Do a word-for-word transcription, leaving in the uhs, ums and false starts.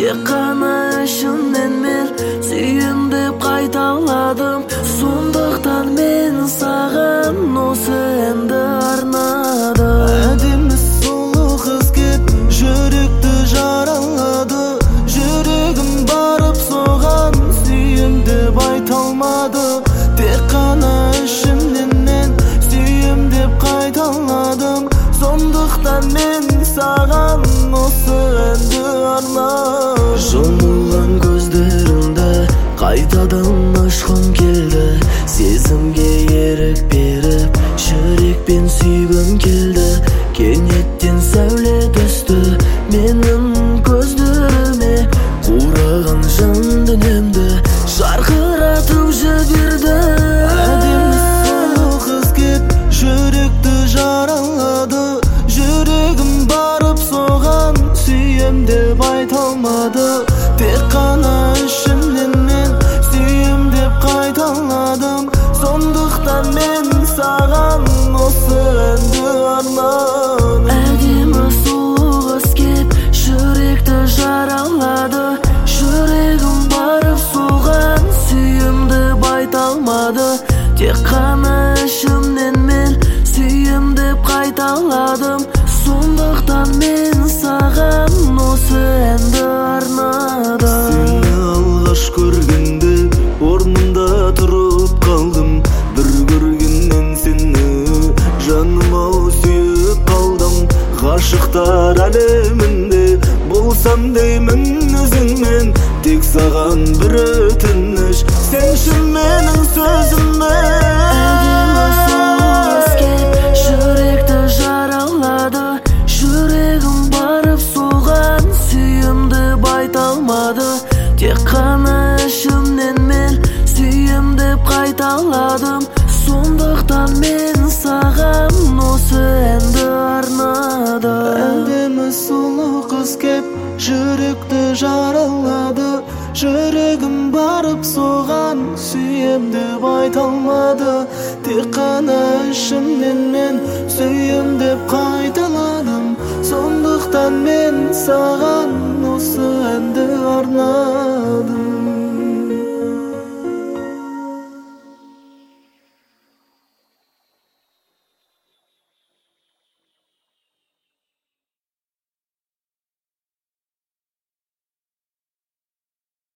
тек қана ішімнен мен сүйем деп қайталадым. Сондықтан мен саған осы әнді арнадым. Әдемі сұлу қыз кеп жүректі жаралады. Жүрегім барып соған сүйем деп айта алмады. Тек қана ішімнен мен сүйем деп қайталадым. Сондықтан мен саған осы әнді арнадым. Жұмылған көздерімді қайтадан ашқым келді. Сезімге ерік беріп жүрекпен сүйгім келді. Кенеттен сәуле түсті менің көздеріме, қураған жан дүниемді жарқыратып жіберді. Әдемі сұлу қыз кеп жүректі жаралады. Жүрегім барып соған сүйем деп айта алмады. Тек қана ішімнен мен сүйем деп қайталадым. Сондықтан мен саған осы әнді арнадым. Әдемі сұлу қыз кеп жүректі жаралады. Жүрегім барып соған сүйем деп айта алмады. Тек қана ішімнен мен сүйем деп қайталадым. Сондықтан мен саған осы әнді арнадым. Сені алғаш көргенде орнымда тұрып қалдым. Бір көргеннен сені жаным ау сүйіп қалдым. Ғашықтар әлемінде болсам деймін өзіңмен, тек саған бір өтініш, сенші менің сөзіме. Әдемі сұлу қыз кеп жүректі жаралады. Жүрегім барып соған сүйем деп айта алмады. Тек қана ішімнен мен сүйем деп қайталадым. Сондықтан мен саған осы әнді арнадым. Әдемі сұлу қыз кеп жүректі жаралады. Жүрегім барып соған сүйем деп айта алмады. Тек қана ішімнен мен сүйем деп қайталадым. Сондықтан мен саған